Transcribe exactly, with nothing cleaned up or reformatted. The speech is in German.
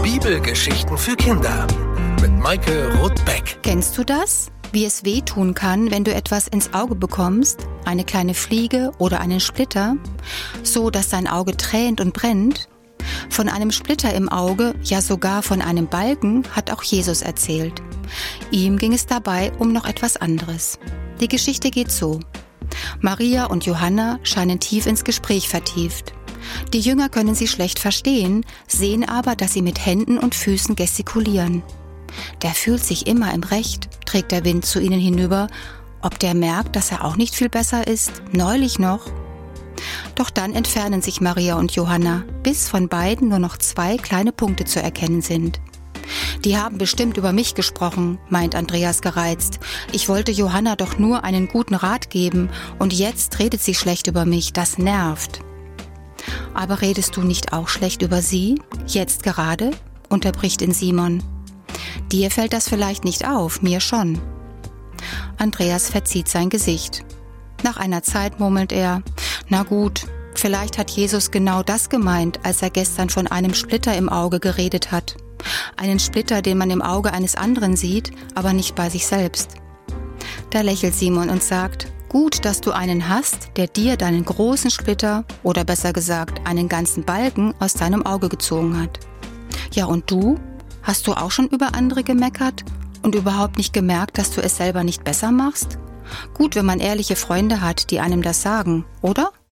Bibelgeschichten für Kinder mit Maike Roth-Beck. Kennst du das? Wie es wehtun kann, wenn du etwas ins Auge bekommst, eine kleine Fliege oder einen Splitter, so dass dein Auge tränt und brennt? Von einem Splitter im Auge, ja sogar von einem Balken, hat auch Jesus erzählt. Ihm ging es dabei um noch etwas anderes. Die Geschichte geht so. Maria und Johanna scheinen tief ins Gespräch vertieft. Die Jünger können sie schlecht verstehen, sehen aber, dass sie mit Händen und Füßen gestikulieren. Der fühlt sich immer im Recht, trägt der Wind zu ihnen hinüber. Ob der merkt, dass er auch nicht viel besser ist, neulich noch. Doch dann entfernen sich Maria und Johanna, bis von beiden nur noch zwei kleine Punkte zu erkennen sind. Die haben bestimmt über mich gesprochen, meint Andreas gereizt. Ich wollte Johanna doch nur einen guten Rat geben und jetzt redet sie schlecht über mich, das nervt. Aber redest du nicht auch schlecht über sie? Jetzt gerade? Unterbricht ihn Simon. Dir fällt das vielleicht nicht auf, mir schon. Andreas verzieht sein Gesicht. Nach einer Zeit murmelt er, na gut, vielleicht hat Jesus genau das gemeint, als er gestern von einem Splitter im Auge geredet hat. Einen Splitter, den man im Auge eines anderen sieht, aber nicht bei sich selbst. Da lächelt Simon und sagt, gut, dass du einen hast, der dir deinen großen Splitter, oder besser gesagt, einen ganzen Balken aus deinem Auge gezogen hat. Ja, und du? Hast du auch schon über andere gemeckert und überhaupt nicht gemerkt, dass du es selber nicht besser machst? Gut, wenn man ehrliche Freunde hat, die einem das sagen, oder?